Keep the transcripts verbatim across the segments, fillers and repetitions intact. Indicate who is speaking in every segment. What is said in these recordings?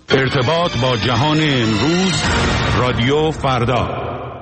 Speaker 1: ارتباط با جهان امروز، رادیو فردا.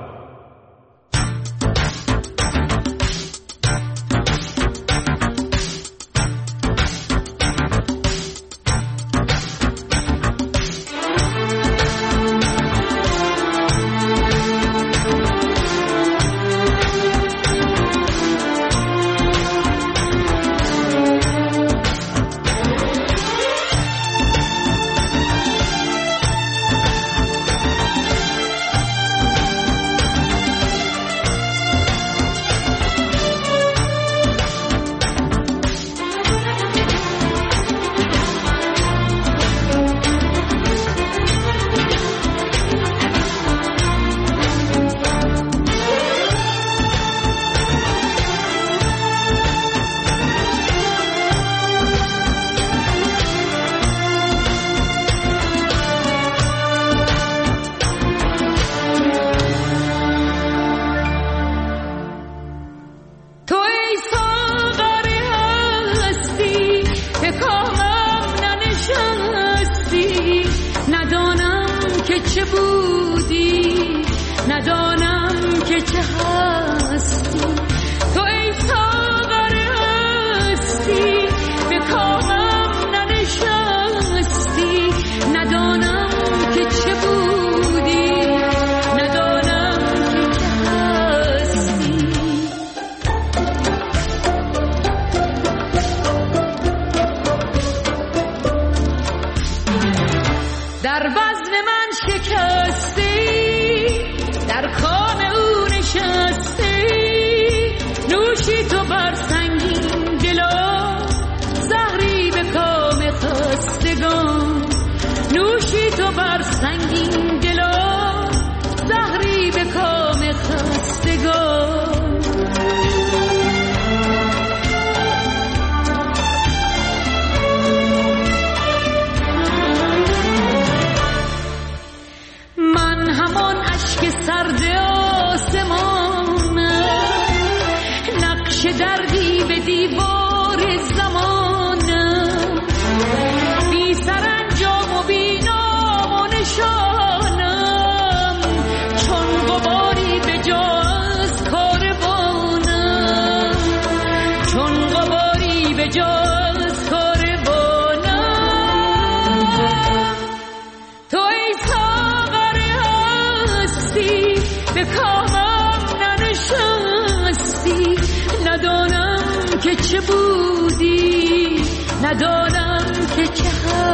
Speaker 2: ندانم که چه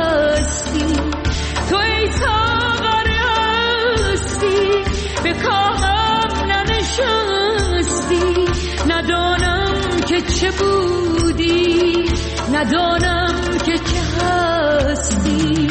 Speaker 2: هستی، تو ای ساغر هستی، به کامم ننشستی. ندانم که چه بودی، ندانم که چه هستی.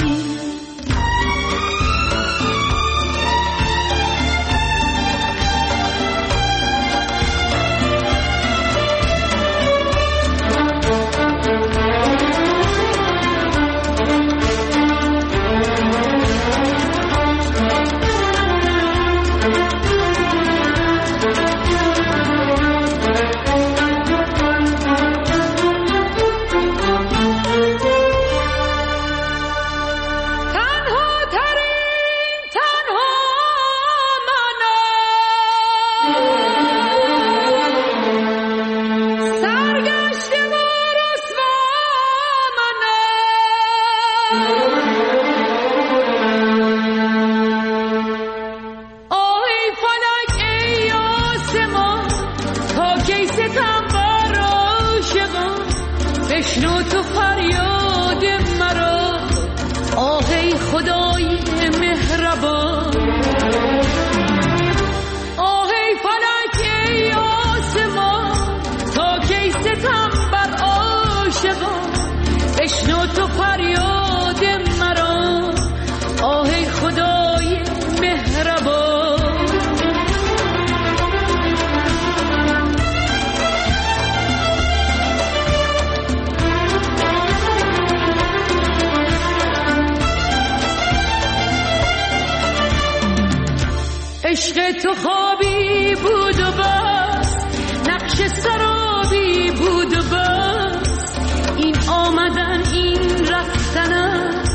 Speaker 2: عشق تو خوابی بود و بس، نقش سرابی بود و بس. این آمدن این رفتنم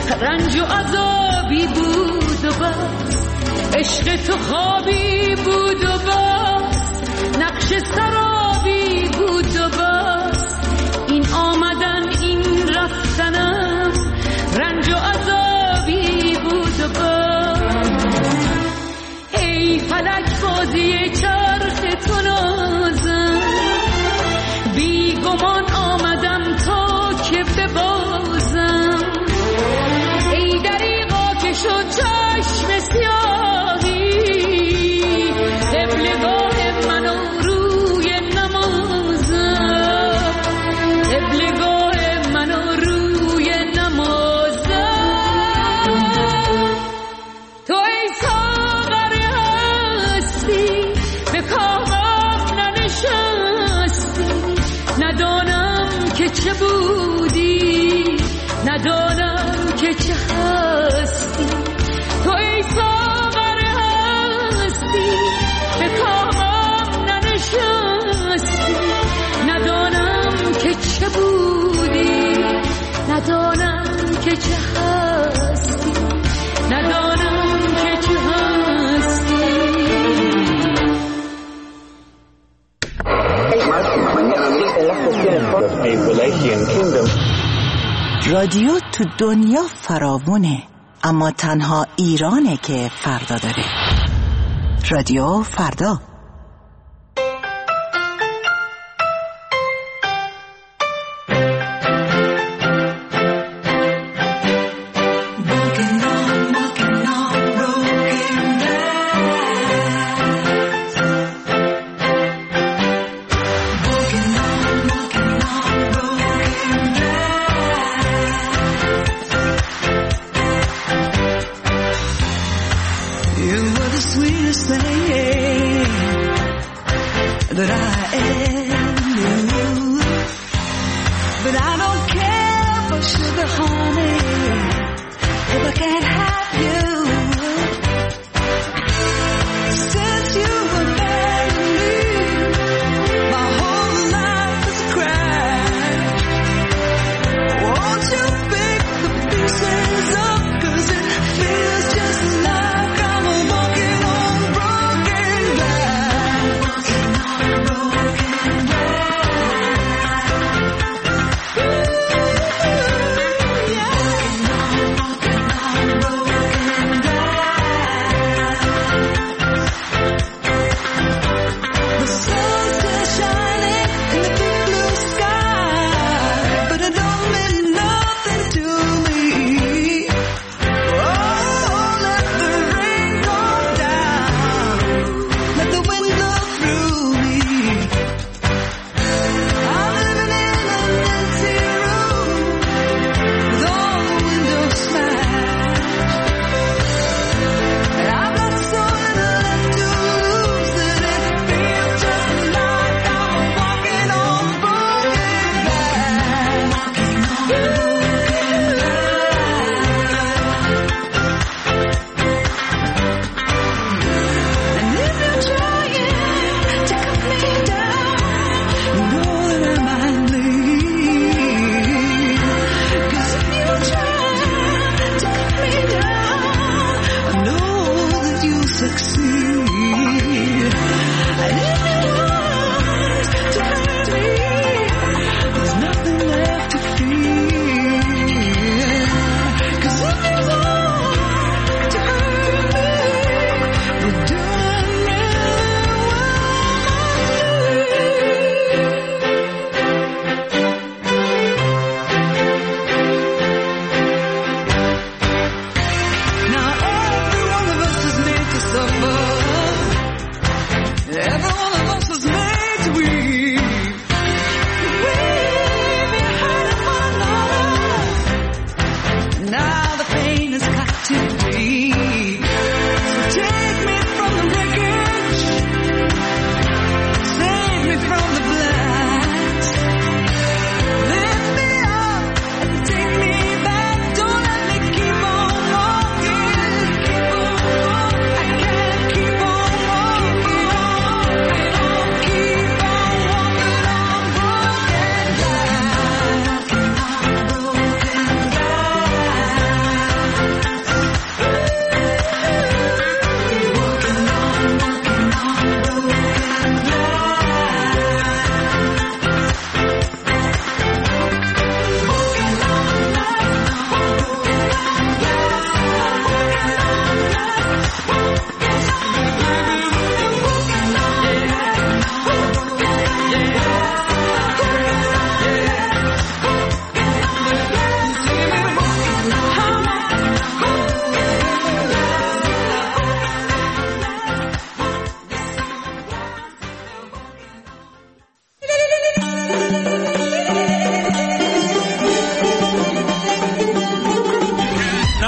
Speaker 2: رنج و عذابی بود و بس، عشق تو خوابی بود و بس، نقش سرابی بود و بس، این آمدن این رفتنم رنج و عذابی بود و بس. ای فلک بازی چرخ تو نازم، بی گمان آمدم تا که ببازم، ای دریغا که شد چشم سیاهی، قبلگاه منو روی نمازم، قبلگاه منو روی نمازم. تو ای ساغر هستی به کامم ننشستی، ندانم که چه بودی، ندانم که چه هستی. تو ای ساغر هستی به کامم ننشستی، ندانم که چه بودی، ندانم که چه هستی، ندانم که چه هستی.
Speaker 3: رادیو تو دنیا فراوونه، اما تنها ایرانه که فردا داره. رادیو فردا.
Speaker 4: You were the sweetest thing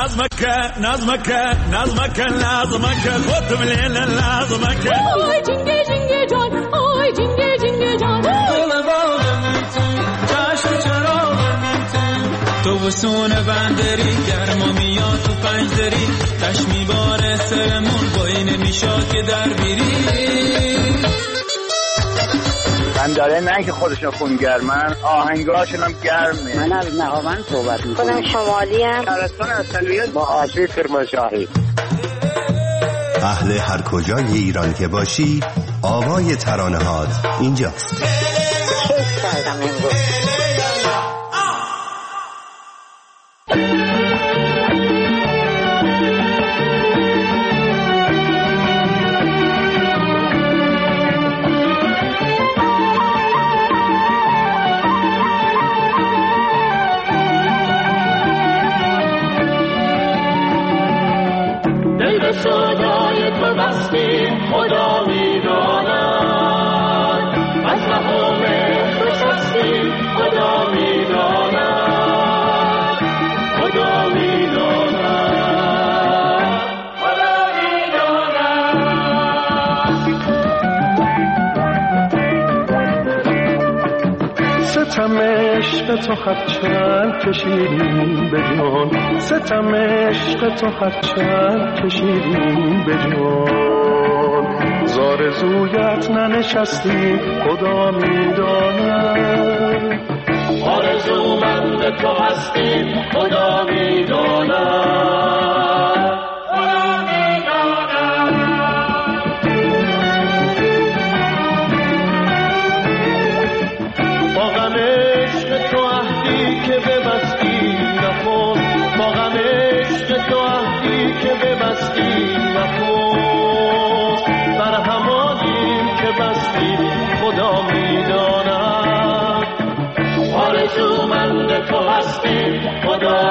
Speaker 4: نظمك نظمك نظمك نظمك خودم لیل نظمک
Speaker 2: آی جنگه جنگه جان آی جنگه جنگه جان
Speaker 5: دل باغم تو چشم چراغم تو تو وسون بندری گرما میاد تو پنجدری تش میباره سرمون بایی نمیشا که در بیری
Speaker 6: من داره نه که خودشون خونگرمن آهنگاشون هم گرمه.
Speaker 7: من از نهاوند صحبت میکنم.
Speaker 8: خودم شمالی ام.
Speaker 6: شهرستان اصلیت با آسیب کرمانشاهی.
Speaker 9: اهل هر کجای ایران که باشی آوای ترانه هات اینجاست.
Speaker 8: کیف کردم امروز.
Speaker 2: صدای تو بستی خدا میداند از مقام خوش هستی خدا میداند خدا میداند خدا میداند
Speaker 10: ستم عشق تو خرچند کشیدیم به جان ستم عشق تو خرچند کشیدیم به جان زار زویت ننشستی خدا میداند
Speaker 2: آرزومند تو هستی خدا میداند خدا میداند
Speaker 10: با غم عشق تو عهدی که ببستی نکن با غم عشق تو عهدی که ببستی نکن بر همانیم که بستی خدا میداند
Speaker 2: آرزومند تو هستی خدا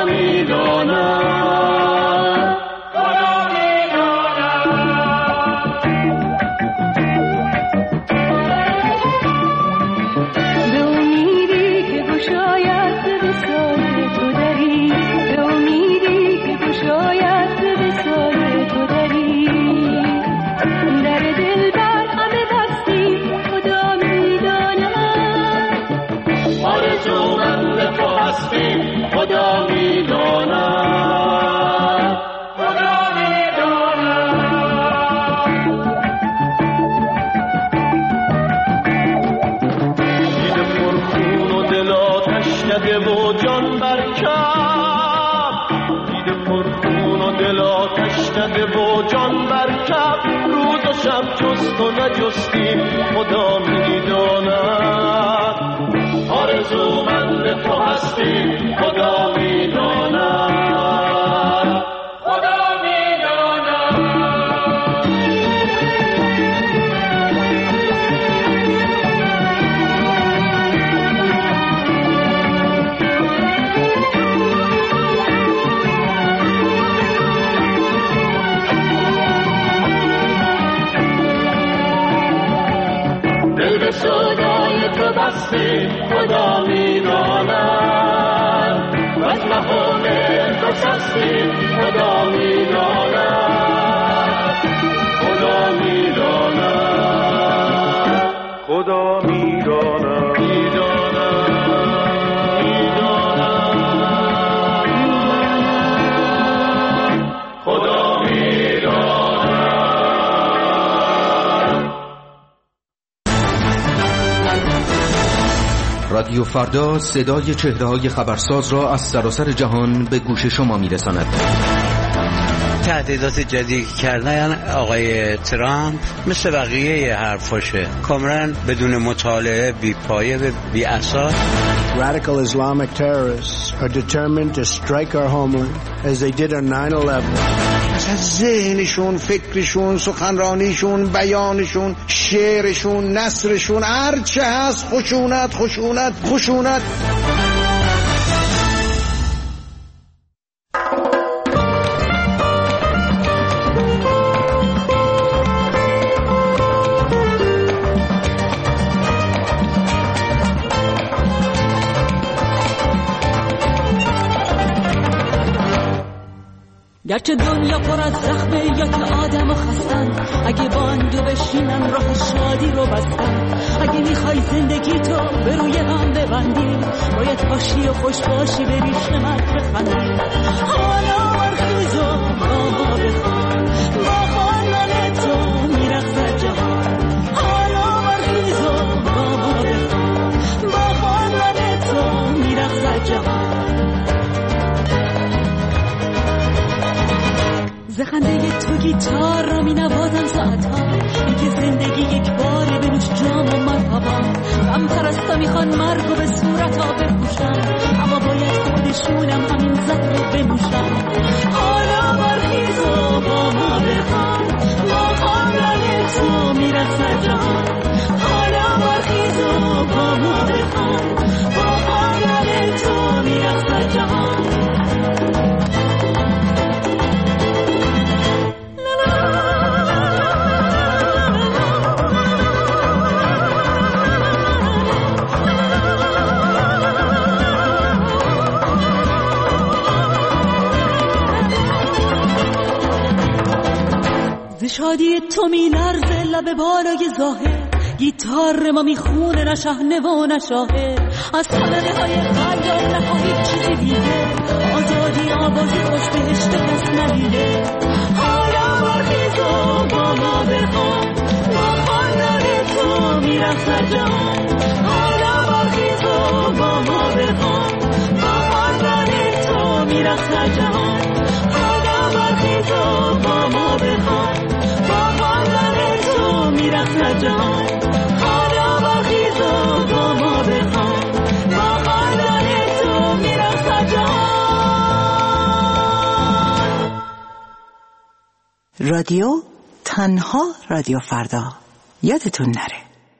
Speaker 2: میداند خدا میداند به امیدی که گشاید به سایه تو دری به امیدی که گشاید به سایه تو دری در دل بر همه بستی خدا میداند آرزومند تو هستی خدا میداند خدا میداند
Speaker 10: دیده پرخون و دل آتش نده و جان برکب دیده پرخون و دل آتش نده و جان برکب روز و شب جست و نجستی خدا میداند
Speaker 2: آرزومند تو هستی خدا میداند خدا میداند دل به صدای تو بستی خدا میداند و از مقام خوش هستی خدا میداند خدا میداند
Speaker 10: خدا میداند میداند میداند
Speaker 2: خدا میداند
Speaker 11: رادیو فردا صدای چهره‌های خبرساز را از سراسر جهان به گوش شما می‌رساند.
Speaker 7: تهدیدات جدید کردن آقای ترامپ مثل بقیه حرفاشه کاملا بدون مطالعه بی پایه و بی اساس.
Speaker 12: Radical Islamic terrorists are determined to strike our homeland as they did on nine eleven.
Speaker 13: اصلا ذهنشون، فکرشون، سخنرانیشون، بیانشون، شعرشون، نثرشون هر چه هست خشونت خشونت خشونت.
Speaker 14: گرچه دنیا پر از زخمه یا که آدم و خستن، اگه باندو بشینن راه شادی رو بستن. اگه میخوای زندگی تو به روی هم ببندی، باید باشی و خوش باشی بری شمت بخندی. حالا برخیز و با ما بخوان، با خواندن تو میرخصد جهان. حالا برخیز و با ما بخوان، با خواندن تو میرخصد جهان. زخنده تو گیتار را می نوازم ساعتها، اینکه زندگی یک باره بنوش جام و مرحبا. غم پرستا میخوان مرگ و به صورت ها بپوشن، اما باید خودشونم همین زهر رو بنوشن. حالا برخیز و با ما بخوان، با خواندن تو میرخصد جهان. حالا برخیز و با ما بخوان، با خواندن تو میرخصد جهان. شادی تو می لرزه لب بالای ظاهر، گیتار ما میخونه نه شحنه و نه شاهر. از صدقه های خیال نخواهی چیزی دیگه، آزادی آوازی خوش بهشت کس ندیده. حالا برخیز و با ما بخوان، با خواندن تو میرخصد جهان. حالا برخیز و با ما بخوان، با خواندن تو میرخصد جهان. حالا برخیز و با ما بخوان، میرخصد جهان. حالا برخیز و با ما بخوان، با خواندن تو میرخصد جهان.
Speaker 3: رادیو تنها رادیو فردا، یادتون نره.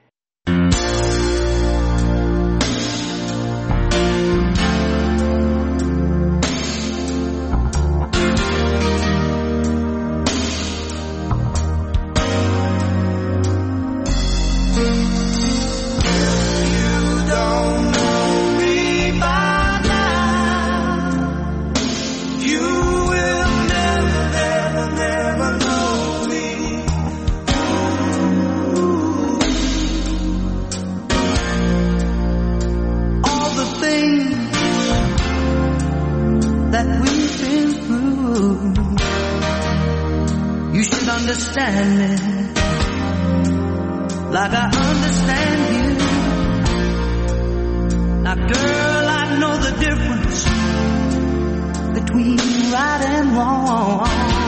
Speaker 15: Understand me like I understand you. Now girl, I know the difference between right and wrong.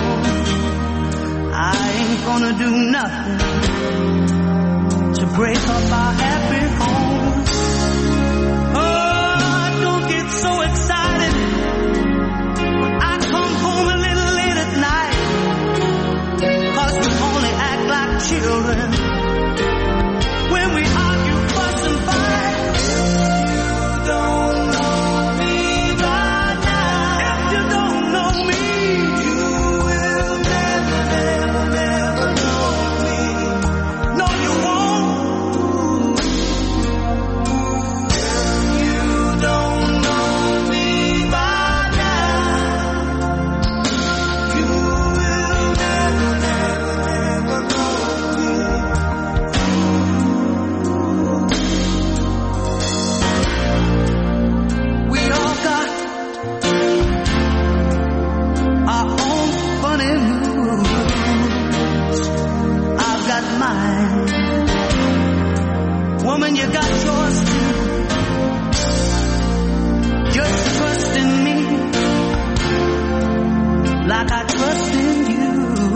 Speaker 15: I ain't gonna do nothing to break up our happy home. Oh, don't get so excited when I come home a little late at night, 'cause we only act like children when we argue, fuss and fight. You don't know me by now. If you don't know me, you will never, never, never know me. No, you won't. If you don't know me by now, you will never, never, never know me. We all got our own funny moods. I've got mine. Woman, you got yours too. Just trust in me like I trust in you.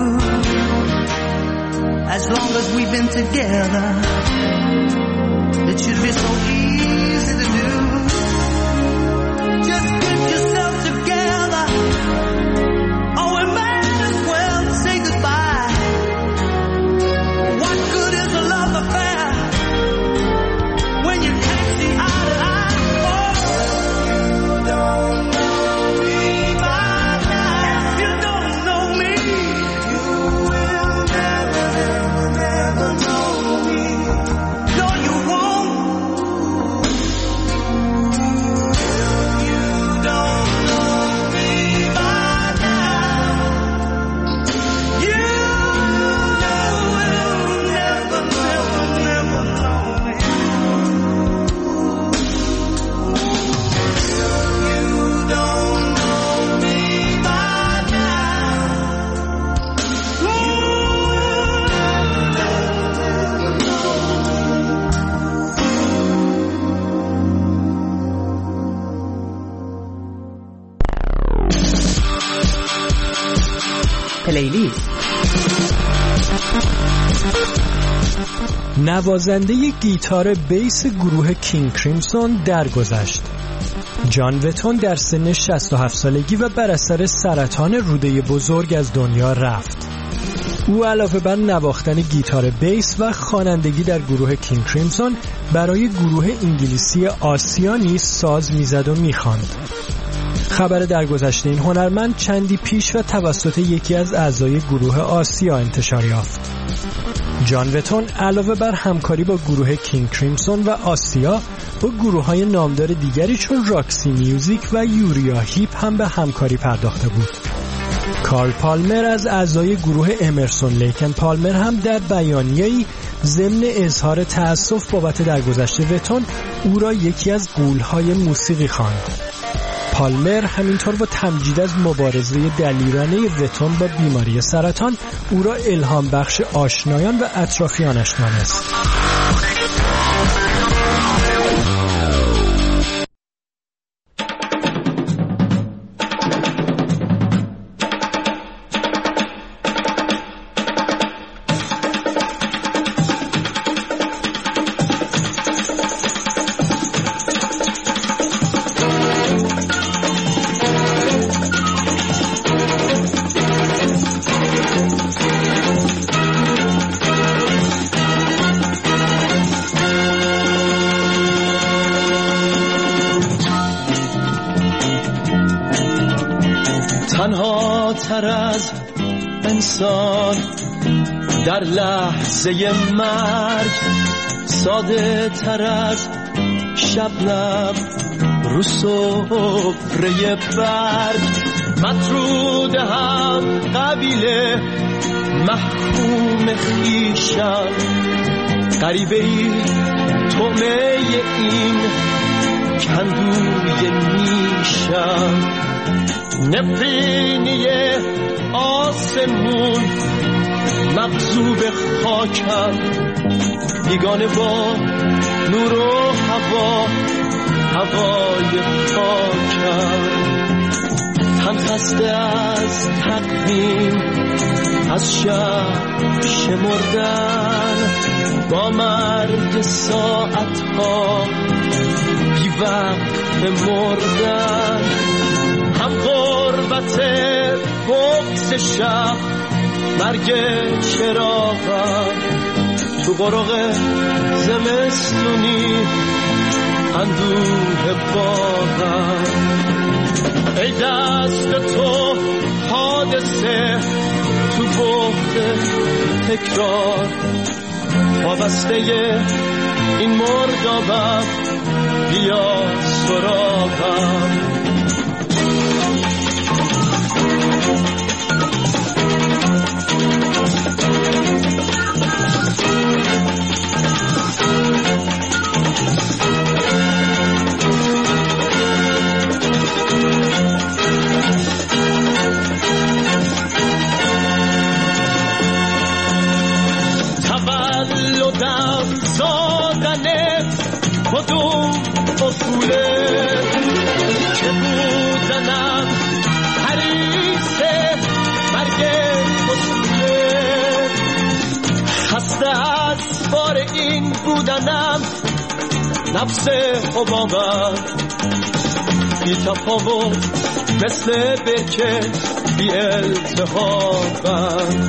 Speaker 15: As long as we've been together, it should be so easy to do. Just get yourself together, or we might as well say goodbye. What good is a love affair when you can't see eye to eye? Oh, you don't know me by now. If you don't know me, you will never, never, never know me. No, you won't.
Speaker 3: پلیلیست.
Speaker 16: نوازنده گیتار بیس گروه کینگ کریمسون درگذشت. جان وتون در سن شصت و هفت سالگی و بر اثر سرطان روده بزرگ از دنیا رفت. او علاوه بر نواختن گیتار بیس و خوانندگی در گروه کینگ کریمسون برای گروه انگلیسی آسیا نیز ساز میزد و میخواند. خبر درگذشت این هنرمند چندی پیش و توسط یکی از اعضای گروه آسیا انتشار یافت. جان وتون علاوه بر همکاری با گروه کینگ کریمسون و آسیا با گروه‌های نامدار دیگری چون راکسی میوزیک و یوریا هیپ هم به همکاری پرداخته بود. کارل پالمر از اعضای گروه امرسون لیکن پالمر هم در بیانیه‌ای ضمن اظهار تأسف بابت درگذشت وتون او را یکی از غول‌های موسیقی خواند. پالمر همینطور با تمجید از مبارزه دلیرانه وتون با بیماری سرطان او را الهام بخش آشنایان و اطرافیانش دانست.
Speaker 10: تنها تر از انسان در لحظه مرگ، ساده تر از شبنم رو سفره برگ، مطرود هم قبیله محکوم خیشم، غریبه ای طعمه این کندوی نیشم، نفرینی آسمون مغصوب خاکم، بیگانه با نور و هوا هوای خاکم، تن خسته از تقویم از شب شمردن، با مرگ ساعتها بی وقت مردن، هم غربت بغض شب مرگ چراغم، تو قرق زمستونی اندوه باغم، ای دست تو حادثه تو بغض تکرار، وابسته این مردابم بیا سراغم. تولدم زادن کدوم اصوله که بودنم حریصه مرگ اصوله، خسته از بار این بودنم نفس حبابم، بی تفاوت مثل برکه بی التهابم،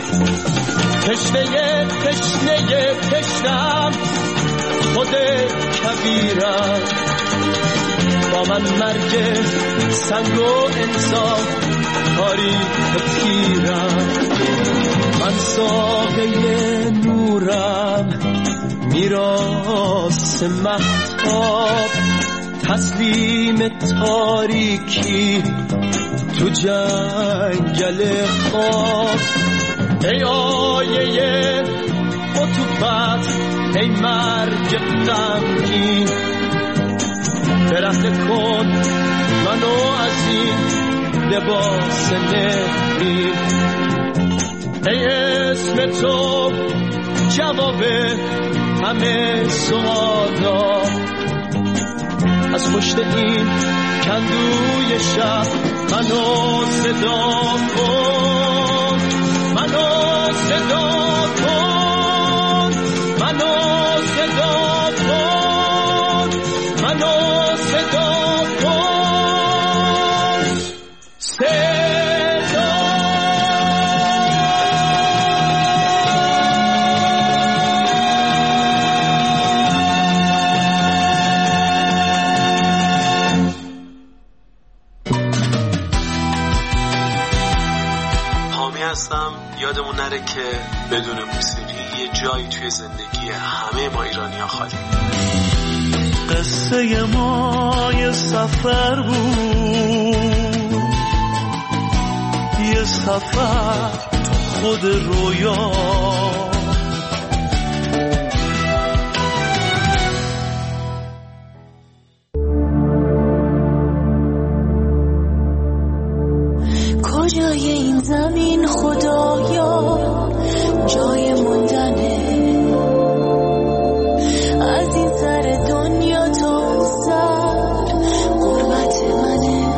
Speaker 10: تشنه تشنه تشنم خود کبیرم، با من مرگ سنگ و انسان تاریخ تیرم، من ساقه نورم میراث مهتاب، تسلیم تاریکی تو جنگل خواب، ای آیه عطوفت ای مرگ غمگین، برهنه کن منو از این لباس نفرین، ای اسم تو جواب همه سوالا، از پشت این کندوی شب منو صدا کن.
Speaker 17: یادمون نره که بدون موسیقی یه جایی توی زندگی همه ما ایرانی‌ها خالی.
Speaker 10: قصه ما یه سفر بود، یه سفر خود رویا،
Speaker 18: کجای این زمین خدایا جای موندنه، از این سر دنیا تا اون سر غربت منه.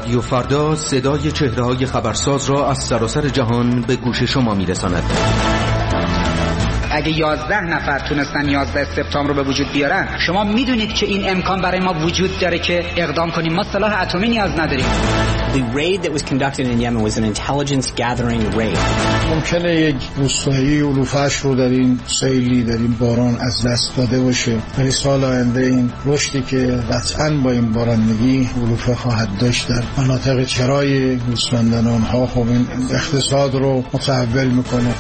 Speaker 11: رادیو فردا صدای چهره‌های خبرساز را از سراسر جهان به گوش شما می‌رساند.
Speaker 19: اگه یازده نفر تونستن یازده سپتامبر رو به وجود بیارن، شما میدونید که این امکان برای ما وجود داره که اقدام کنیم. ما سلاح اتمی نیاز نداریم.
Speaker 20: The raid that was conducted in Yemen was an intelligence gathering raid.
Speaker 21: ممکنه یک روستایی علوفه‌اش رو در این سیلی، در این باران از دست داده باشه. ولی سال آینده این رشدی که قطعاً با این بارندگی علوفه خواهد داشت در مناطق چرای گوسفندان آنها، خب این اقتصاد رو متحول میکنه.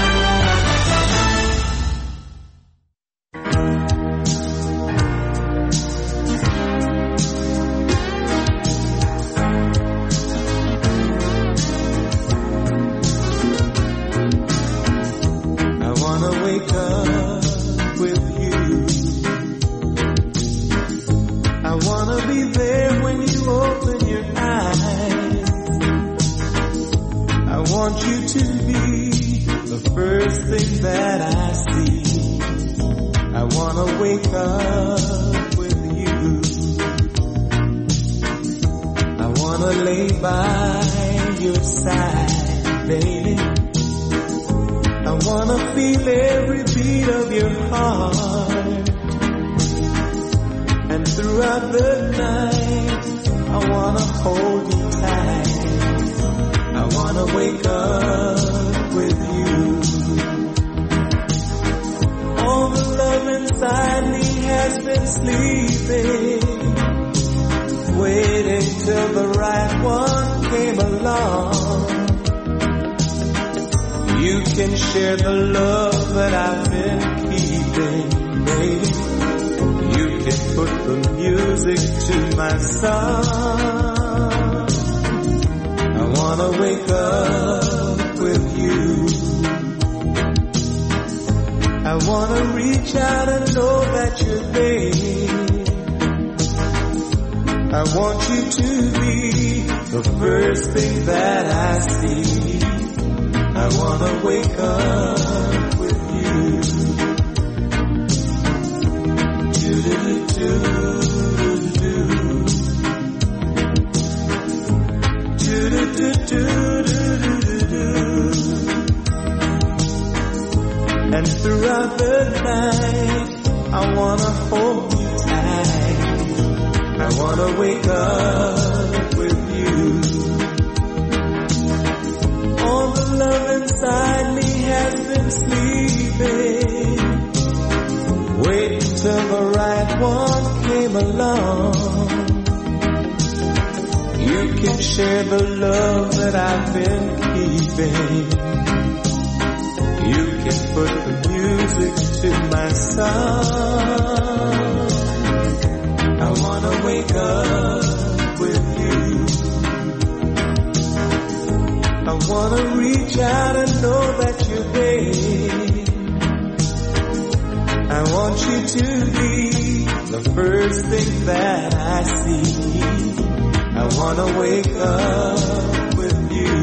Speaker 5: And throughout the night I wanna hold you tight. I wanna wake up with you. All the love inside me has been sleeping, waiting till the right one came along. You can share the love that I've been keeping. You can put the music to my song. I wanna wake up with you. I wanna reach out and know that you're there. I want you to be the first thing that I see. I wanna wake up with you.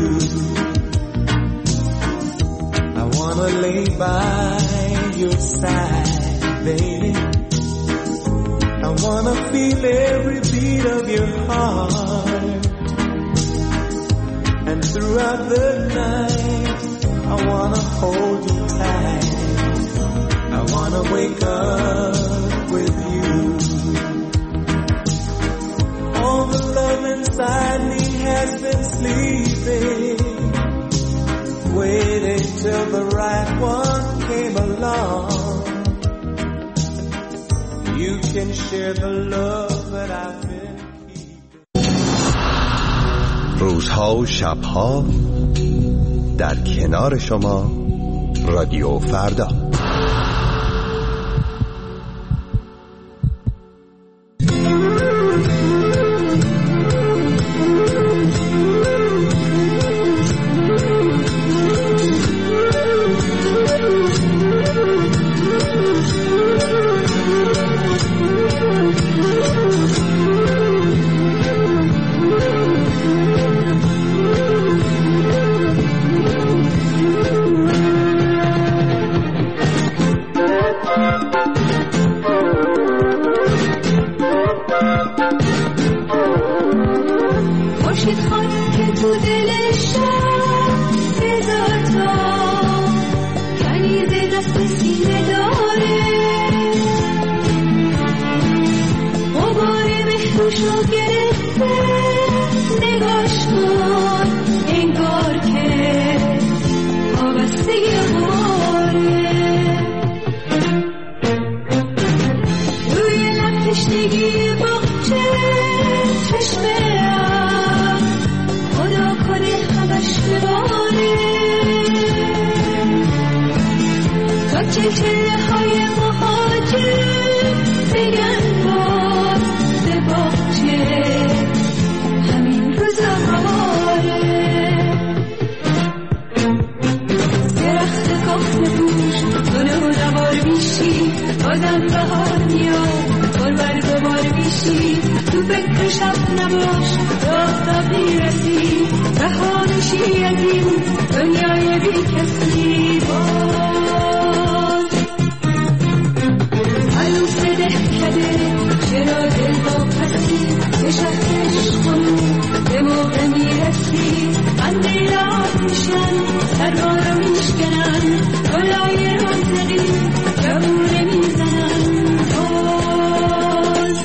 Speaker 5: I wanna lay by your side, baby. I wanna feel every beat of your heart. And throughout the night, I wanna hold you tight. I wanna wake up with you. All the love inside me has been sleeping, waiting till the right one came along. You can share the love that I've been keeping.
Speaker 9: روزها و شبها در کنار شما رادیو فردا.
Speaker 18: های مهاجر بگن باز به باغچه همین روزا بهاره. درخت کاخت بوش گله و نوار میشی بازم بهار میاد بار بر دوبار میشی تو فکر شب نباش راه تا میرسی رها میشی از این دنیای بی کسی. باز عروس دهکده چرا دل با پسی به شهرش خونو به موقع میرسی بنده یاد میشن سربارو میشکنن گلای رازقی جوونه میزنن. باز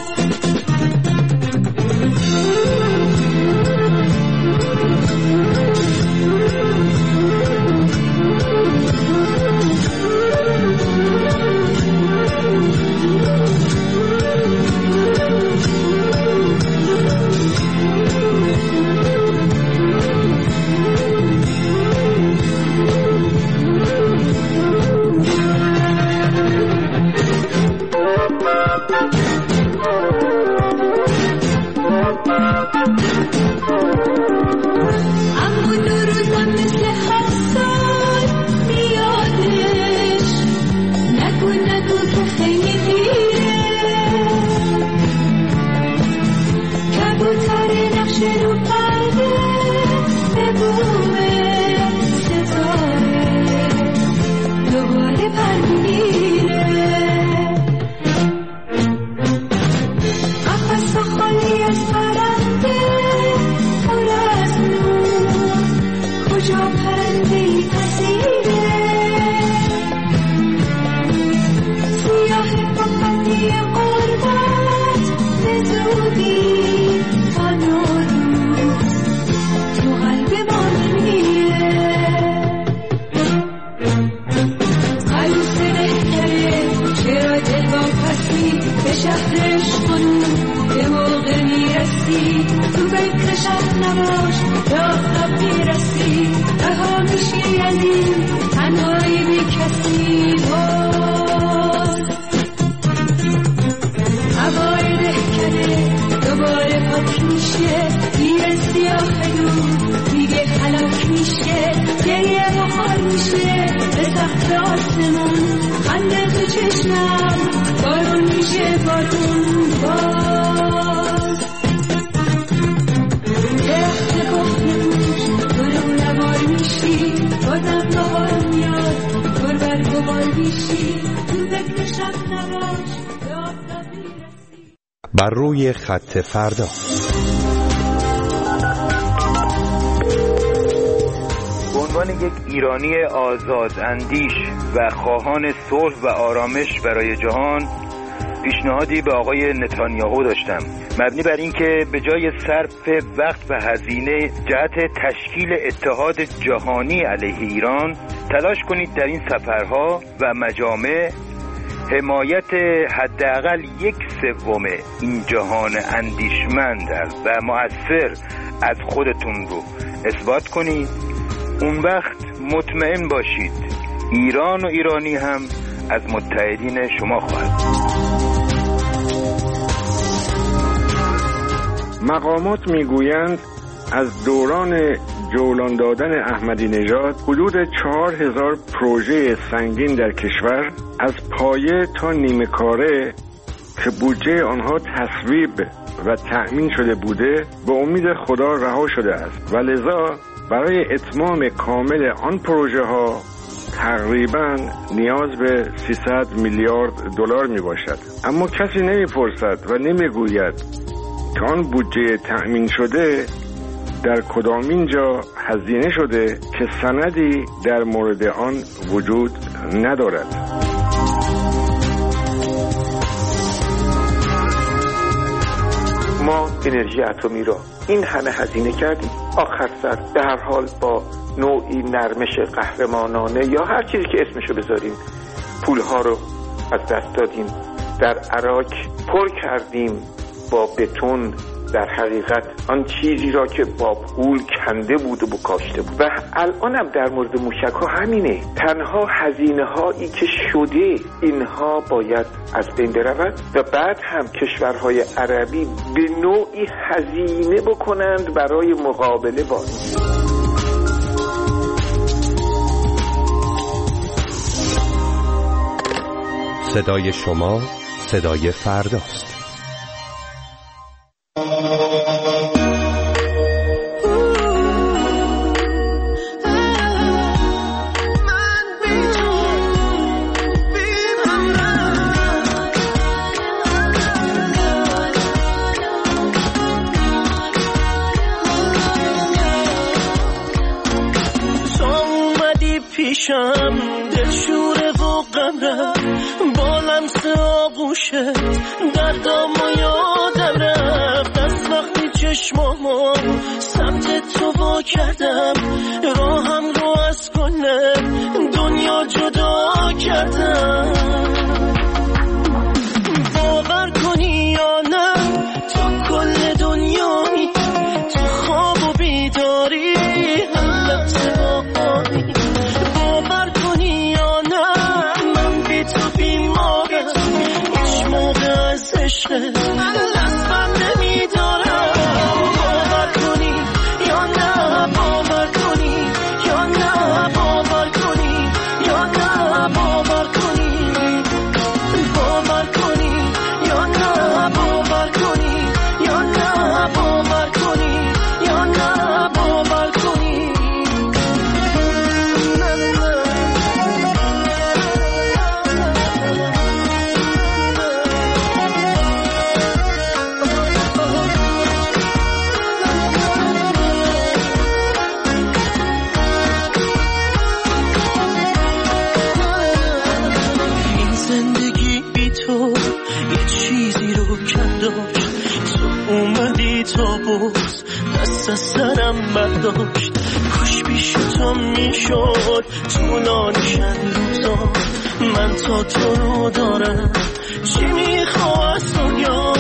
Speaker 9: بر روی خط فردا.
Speaker 6: به عنوان یک ایرانی آزاد اندیش و خواهان صلح و آرامش برای جهان پیشنهادی به آقای نتانیاهو داشتم، مبنی بر این که به جای صرف وقت و هزینه جهت تشکیل اتحاد جهانی علیه ایران تلاش کنید در این سفرها و مجامع حمایت حداقل یک سوم این جهان اندیشمند و مؤثر از خودتون رو اثبات کنید. اون وقت مطمئن باشید ایران و ایرانی هم از متحدین شما خواهد.
Speaker 1: مقامات میگویند از دوران جولان دادن احمدی نژاد حدود چهار هزار پروژه سنگین در کشور از پایه تا نیمه کاره که بودجه آنها تصویب و تأمین شده بوده به امید خدا رها شده است و لذا برای اتمام کامل آن پروژه ها تقریبا نیاز به سیصد میلیارد دلار می باشد. اما کسی نمی پرسد و نمی گوید که آن بودجه تأمین شده در کدامین جا هزینه شده که سندی در مورد آن وجود ندارد.
Speaker 22: ما انرژی اتمی را این همه هزینه کردیم، آخر سر به هر حال با نوعی نرمش قهرمانانه یا هر چیزی که اسمشو بذاریم پولها رو از دست دادیم. در عراق پر کردیم با بتون در حقیقت آن چیزی را که با پول کنده بود و کاشته بود. و الان هم در مورد موشک ها همینه، تنها هزینه هایی که شده اینها باید از بین برود و بعد هم کشورهای عربی به نوعی هزینه بکنند برای مقابله با این.
Speaker 9: صدای شما صدای فرداست.
Speaker 10: پیشم دلشوره و غمرم با لمس آغوشت دردامو یادم رفت از وقتی چشمامو سمت تو وا کردم، راهم رو از کل دنیا جدا کردم. باور کنی یا نه تو کل دنیایی، تو خواب و بیداری حلت باهایی. باور کنی یا نه من بی تو بیمارم، هیچ موقع از عشقت دست بر نمیدارم. باور کنی یا نه باور کنی یا نه باور کنی یا نه باور کنی باور کنی یا نه باور کنی یا نه باور کنی یا نه باور کنی. این زندگی بی تو یه چیزی رو کنداشت، تو اومدی تا باز دست از سرم برداشت. کاش پیش تو میشد طولانیشن روزا، من تا تو رو دارم چی میخواه از دنیا.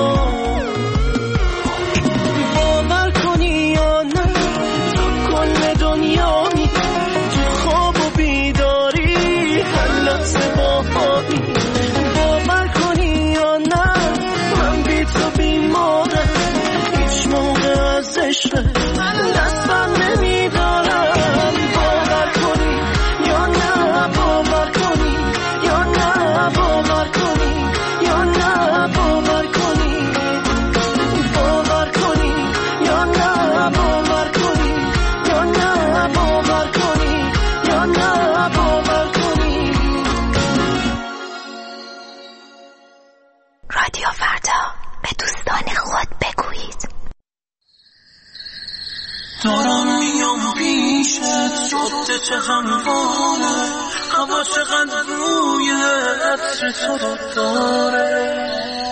Speaker 10: باور کنی یا نه تو کل دنیا می تو خواب و بیداری حلت باهایی. باور کنی یا نه من بی تو بیمارم، هیچ موقع از عشقت دست بر نمیدارم. باور کنی یا نه باور کنی یا نه باور کنی یا نه باور کنی باور کنی یا نه باور کنی یا نه باور کنی یا نه باور کنی.
Speaker 4: رادیو فردا، به دوستان خود بگویید.
Speaker 5: دارم میام پیشت، جاده چه همواره، هوا چقدر روی عطر تو رو داره.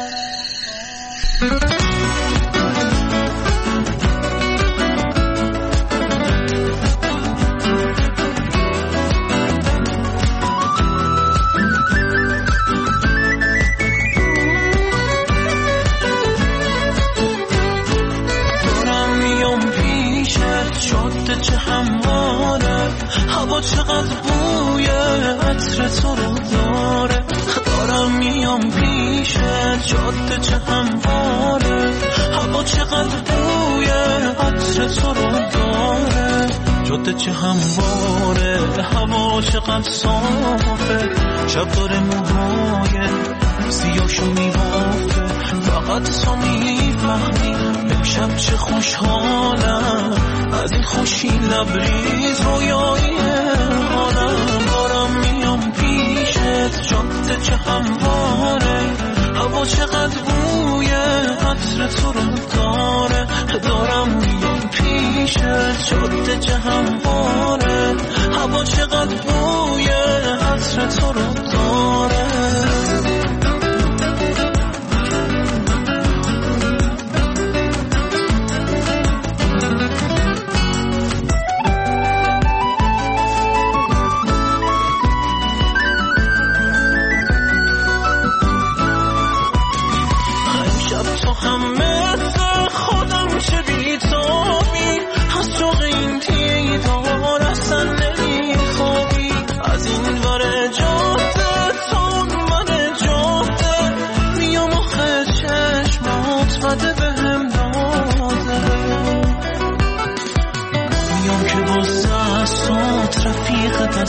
Speaker 5: جاده چه همواره، هوا چقدر بوی عطر تو رو داره. دارم میام پیشت، جاده چه همواره، هوا چقدر بوی عطر تو رو داره. جاده چه همواره، هوا چقدر صافه، شب داره موهای سیاهشو میبافه. فقط تو میفهمی امشب چه خوشحالم، از این خوشی لبریز رویایی حالم. دارم میام پیشت، جاده چه همواره، هوا چقدر بوی عطر تو رو داره. دارم میام پیشت، جاده چه همواره، هوا چقدر بوی عطر تو رو داره.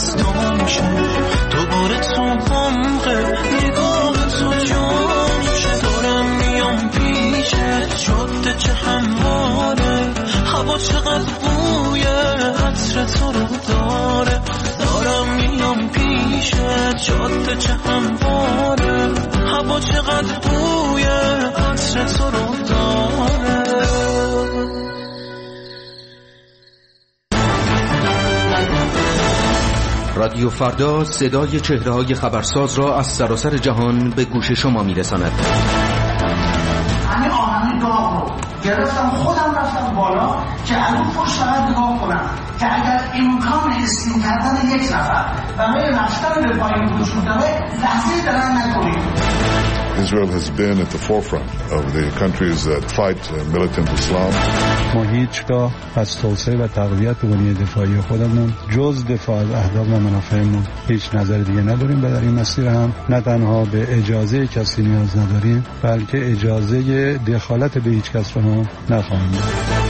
Speaker 5: دستام میشه دوباره تو عمق نگاه تو جانشه دارم میام پیشه جاده چه همواره هوا چقدر بوی عطر تو رو داره دارم میام پیشه جاده چه همواره هوا چقدر بوی عطر تو رو داره.
Speaker 11: رادیو فردا صدای چهره‌های خبرساز را از سراسر جهان به گوش شما می‌رساند.
Speaker 2: همه آهن داغ رو گرفتم خودم رفتم بالا که از اون پشت فقط نگاه کنم که اگر امکان اسکین کردن یک نفر برای رفتن به پایین وجود داره لحظه درن نکنیم.
Speaker 8: Israel has been at the forefront of the countries that fight militant Islam.
Speaker 23: ما هیچگاه از توسعه و تقویت بنیه دفاعی خودمون جز دفاع از اهداف و منافعمون هیچ نظر دیگه نداریم و در این مسیر هم نه تنها به اجازه کسی نیاز نداریم بلکه اجازه دخالت به هیچ کس رو هم نخواهیم داد.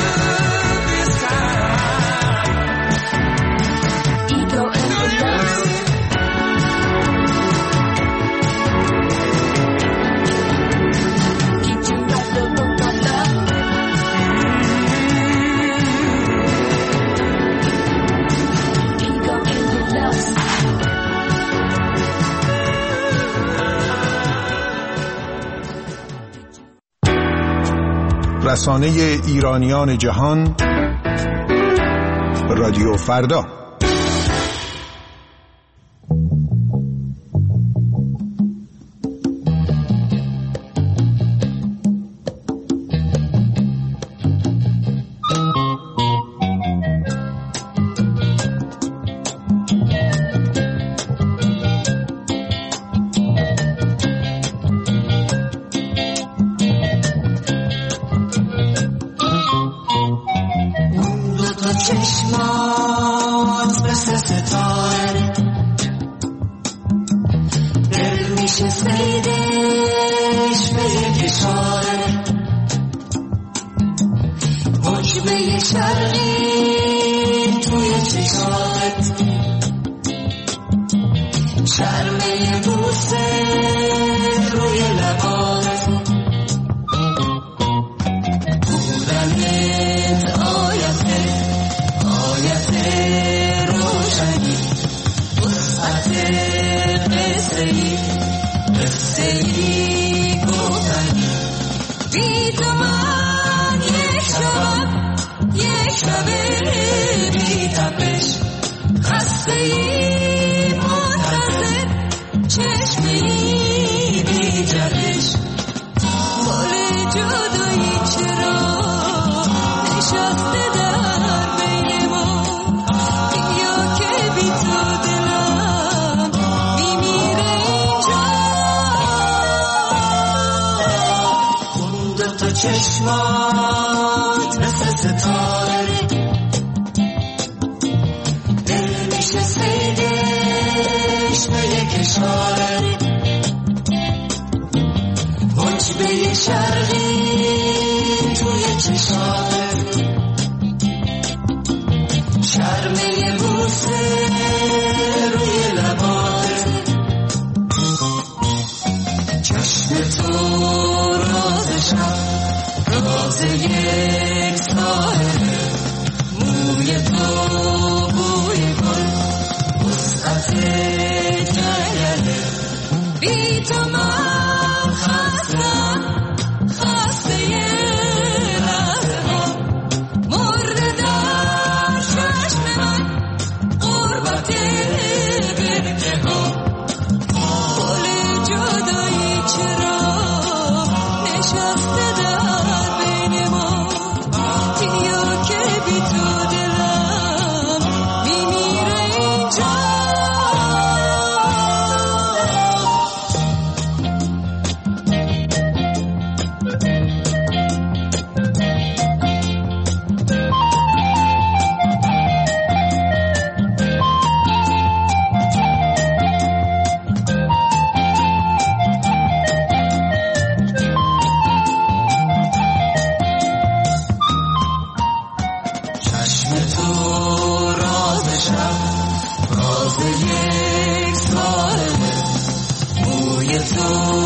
Speaker 18: Ego and the love.
Speaker 7: رسانه ایرانیان جهان، رادیو فردا.
Speaker 15: چشمات مثل ستاره دل میشه سیدش به یک اشاره حجبه شرقی توی چشاره شرمه بوسه روی لباره چشم تو رازشم راز یک ساحله موی تو بوی گل وسعت جنگله بی تو من خستم خسته لحظه ها مرده در چشم من غربت غرقه ها گل جدایی چرا نشسته در
Speaker 12: راز یک ساله موی تو